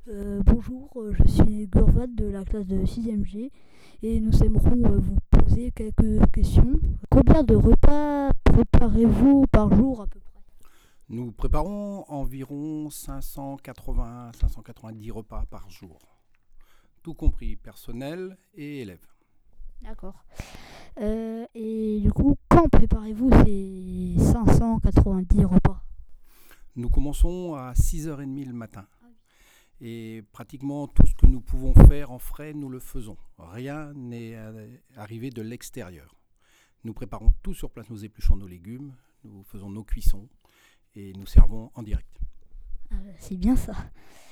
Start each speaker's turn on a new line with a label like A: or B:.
A: Bonjour, je suis Gurvat de la classe de 6e G et nous aimerons vous poser quelques questions. Combien de repas préparez-vous par jour à peu près?
B: Nous préparons environ 580-590 repas par jour, tout compris personnel et élèves.
A: D'accord. Et du coup, quand préparez-vous ces 590 repas?
B: Nous commençons à 6h30 le matin et pratiquement tout ce que nous pouvons faire en frais, nous le faisons. Rien n'est arrivé de l'extérieur. Nous préparons tout sur place, nous épluchons nos légumes, nous faisons nos cuissons et nous servons en direct.
A: C'est bien ça.